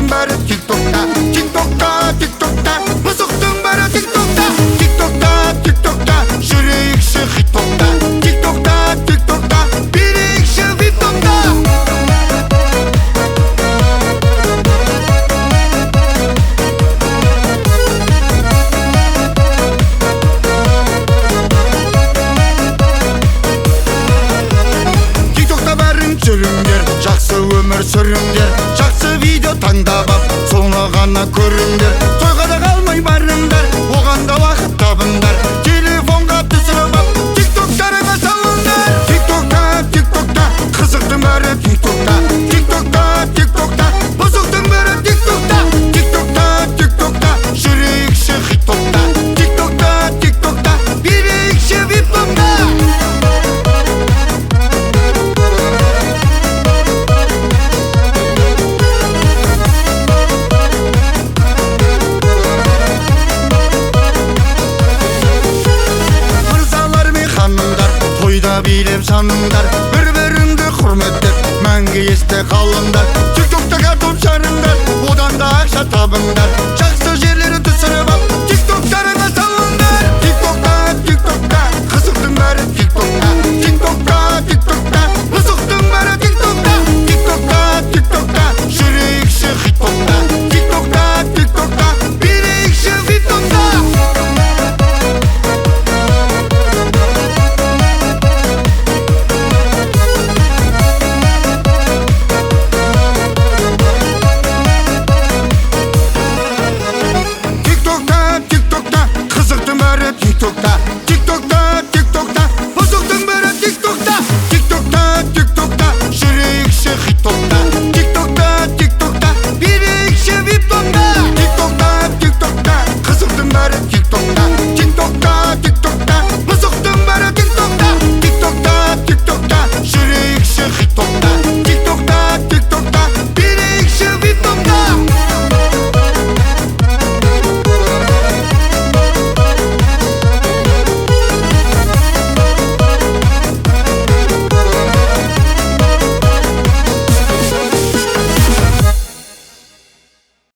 Мысықтың бәрі тик-токта, тик-токта, тик-токта. Мысықтың бәрі тик-токта, тик-токта, тик-токта. Жүрейікші хит-токта, тик-токта, тик-токта. Берейікші вип-токта. Тик-токта бәрін жүріңдер, жақсы өмір сүріңдер. Жақсы видео таңдап ап, соны ғана көріңдер. Тойға да қалмай барыңдар, оған да уақыт табыңдар. Телефонға түсіріп ап, тик-токтарыңа салыңдар. Тик-токта, тик-токта, қызықтың бәрі тик-токта, тик-токта, тик-токта. Бұзықтың бәрі тик-токта, тик-токта, тик-токта. Жүрейікші хит-токта, тик-токта, тик-токта. Берейікші вип-токта. Тойда билеп жаныңдар, бір-біріңді құрметтеп, мәңгі есте қалыңдар. Тик-токта картоп жарыңдар, одан да ақша табыңдар.